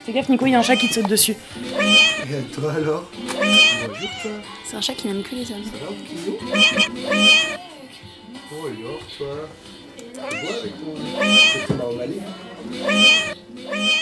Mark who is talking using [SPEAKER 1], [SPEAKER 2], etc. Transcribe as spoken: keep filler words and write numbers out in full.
[SPEAKER 1] Fais gaffe Nico, il y a un chat qui te saute dessus.
[SPEAKER 2] Et toi alors? Bonjour toi.
[SPEAKER 1] C'est un chat qui n'aime que les hommes.
[SPEAKER 2] Ça va Kino? Oh alors toi? Tu vois avec ton... Tu vas en aller hein?